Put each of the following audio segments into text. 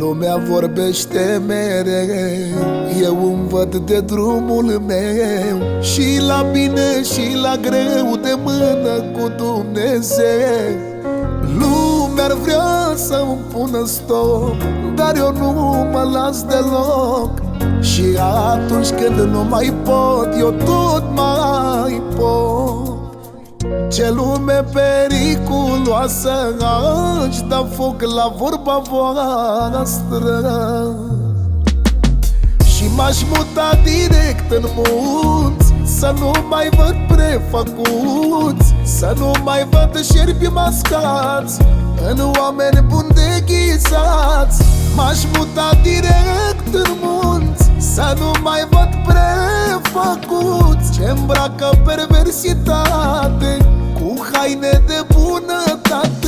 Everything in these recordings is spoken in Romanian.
Lumea vorbește mereu, eu îmi văd de drumul meu, și la bine și la greu, de mână cu Dumnezeu. Lumea ar vrea să-mi pună stop, dar eu nu mă las deloc. Și atunci când nu mai pot, eu tot mai pot. Ce lume periculoasă, aș da foc la vorba voastră. Și m-aș muta direct în munți, să nu mai văd prefăcuți, să nu mai văd șerpi mascați în oameni buni deghizați. M-aș muta direct în munți, să nu mai văd prefăcuți, ce îmbracă perversitate cu haine de bunătate.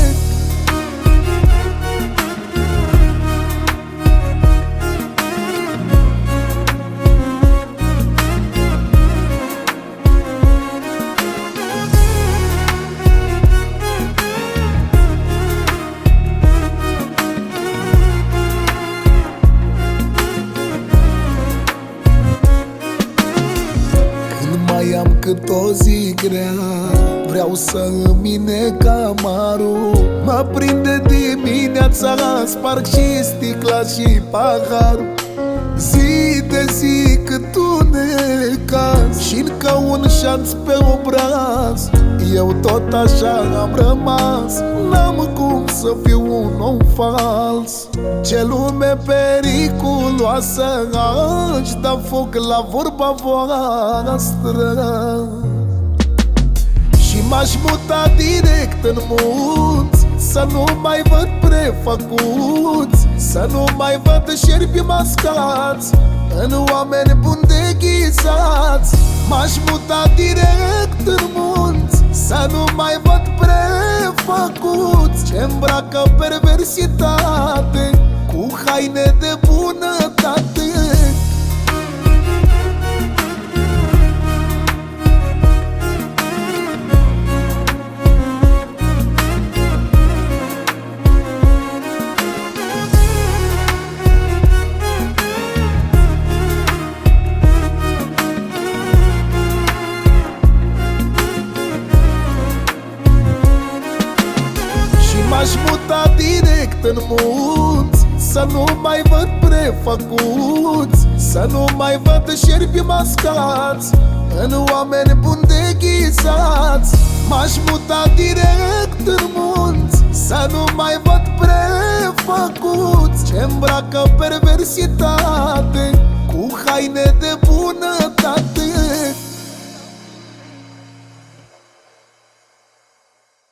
Mai am cât o zi grea, vreau să îmi nec amarul. Mă prinde dimineața, sparg și sticla și paharul. Zi de zi cât unecaz, și încă un șanț pe obraz. Eu tot așa am rămas, n-am cum să fiu un om fals. Ce lume periculoasă, aș da foc la vorba voastră. Și m-aș muta direct în munți, să nu mai văd prefăcuți, să nu mai văd șerpi mascați în oameni buni deghizați. M-aș muta direct în munți, să nu mai văd prefăcuți, ce îmbracă perversitate cu haine de bunătate. M-aș muta direct în munți, să nu mai văd prefăcuți, să nu mai văd șerpi mascați în oameni buni deghizați. M-aș muta direct în munți, să nu mai văd prefăcuți, ce îmbracă perversitate cu haine de bunătate.